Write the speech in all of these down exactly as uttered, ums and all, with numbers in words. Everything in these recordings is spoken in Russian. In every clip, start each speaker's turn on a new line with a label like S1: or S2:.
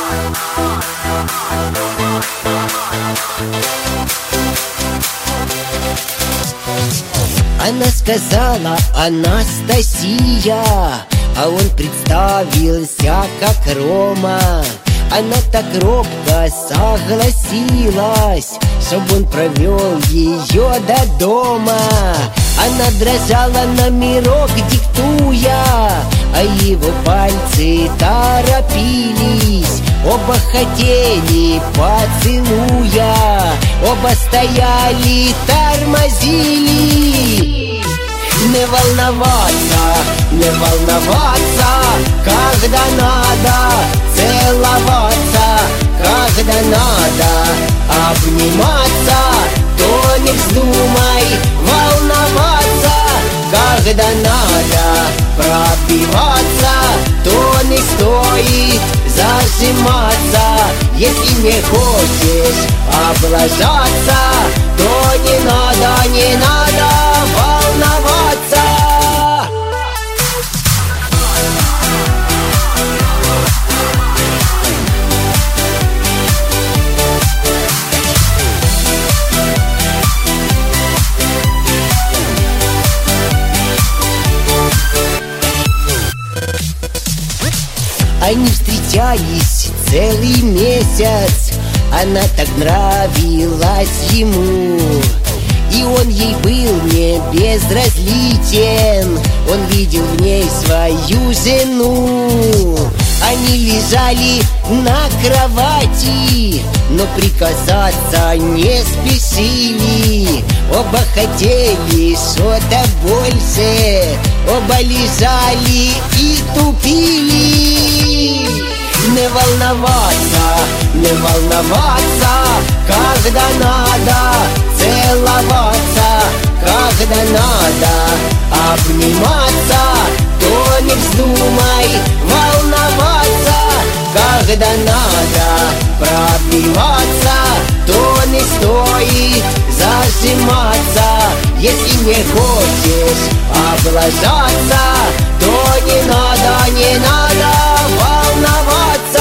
S1: Она сказала: Анастасия, а он представился как Рома. Она так робко согласилась, чтоб он провел ее до дома. Она дрожала, номерок диктуя, а его пальцы торопились. Оба хотели поцелуя, оба стояли, тормозили. Не волноваться, не волноваться, когда надо целоваться, когда надо обниматься, то не вздумай волноваться. Когда надо пробиваться, то не стоит зажиматься. Если не хочешь облажаться, то не надо, не надо волноваться. Они встречались целый месяц, она так нравилась ему, и он ей был не безразличен. Он видел в ней свою жену. Они лежали на кровати, но прикасаться не спешили. Оба хотели что-то больше, оба лежали и тупили. Не волноваться, не волноваться, когда надо целоваться, когда надо обниматься, то не вздумай волноваться. Когда надо пробиваться, то не стоит зажиматься. Если не хочешь облажаться, то не надо, не надо волноваться.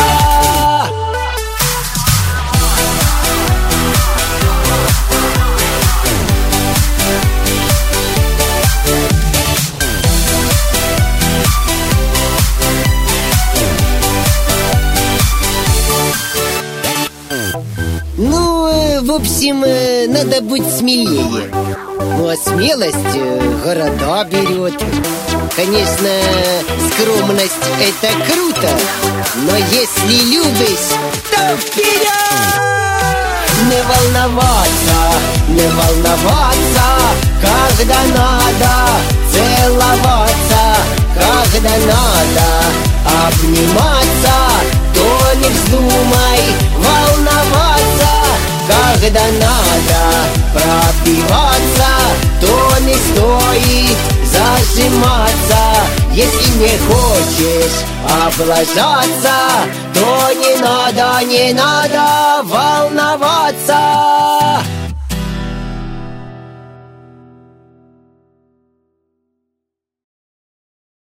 S1: Ну, в общем, надо быть смелее. Ну, а смелость города берет. Конечно, скромность — это круто, но если любишь, то вперед! Не волноваться, не волноваться, когда надо целоваться, когда надо обниматься, то не вздумай волноваться. Когда надо пробиваться, то не стоит зажиматься. Если не хочешь облажаться, то не надо, не надо